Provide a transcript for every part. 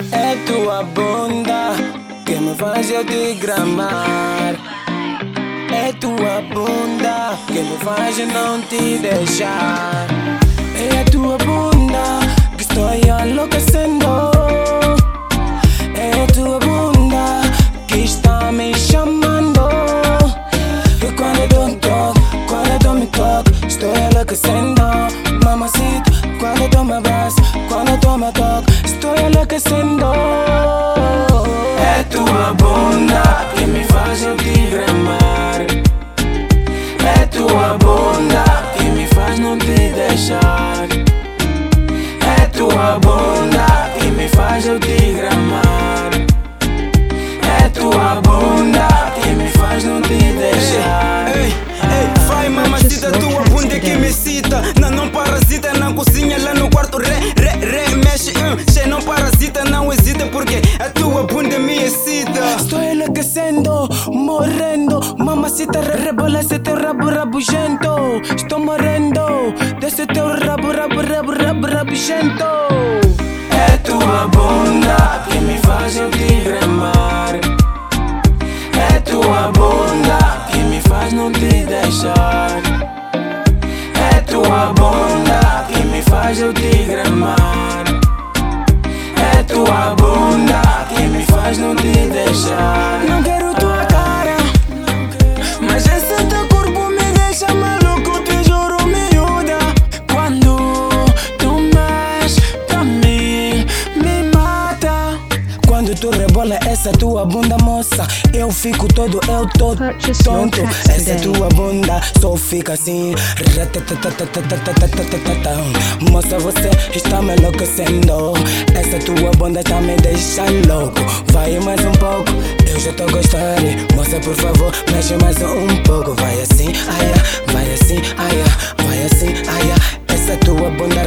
É tua bunda que me faz eu te gramar. É tua bunda que me faz eu não te deixar. É a tua bunda que estou enlouquecendo. É a tua bunda que está me chamando. E quando eu dou um toque, quando eu dou me toque, estou enlouquecendo. Mamacita, quando eu dou me abraço, quando eu dou me toque, estou enlouquecendo. É tua bunda que me faz eu te gramar. É tua bunda que me faz não te deixar. É tua bunda que me faz eu te gramar. É tua bunda que me faz não te deixar. Ei, vai mamacita, tua bunda que me cita. Não parasita, não cozinha lá no quarto. Mexe, che não parasita, não hesita, porque a tua bunda me excita. Estou enlouquecendo, morrendo. Mamacita, rebola esse teu rabo rabugento. Estou morrendo desse teu rabo rabugento. É tua bunda que me faz eu te gramar. É tua bunda que me faz não te deixar. É tua bunda que me faz eu te gramar. É tua bunda que me faz não te deixar. Não quero tua cara, mas esse teu corpo me deixa maluco, te juro, miúda. Quando tu mexes pra mim, me mata. Quando tu rebola essa tua bunda, moça, eu fico todo, eu tô tonto. Essa tua bunda só fica assim. Moça, você está me enlouquecendo. Essa tua bunda tá me deixando louco. Vai mais um pouco, eu já tô gostando. Moça, por favor, mexe mais um pouco. Vai assim, aia, vai assim, aia, vai assim, aia. Essa tua bunda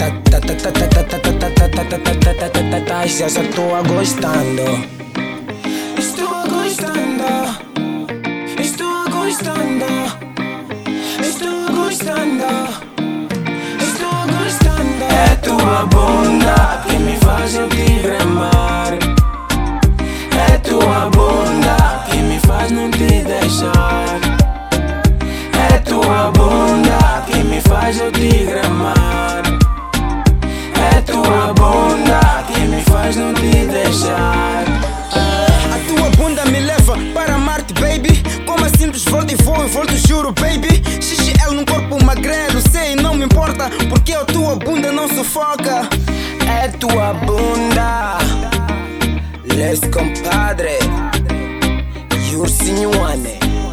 já tô gostando. Estou gostando. Estou gostando. Estou gostando. Estou gostando. É tua bunda que me faz eu te gramar. É tua bunda que me faz não te deixar. É tua bunda que me faz eu te gramar. É tua bunda que me faz não te deixar. A tua bunda me leva para Marte, baby. Como a simples volta e vou, juro, baby. XXL num corpo magrelo, sei, não me importa, porque a tua bunda não sufoca. É tua bunda, les compadre, e ursinho ane.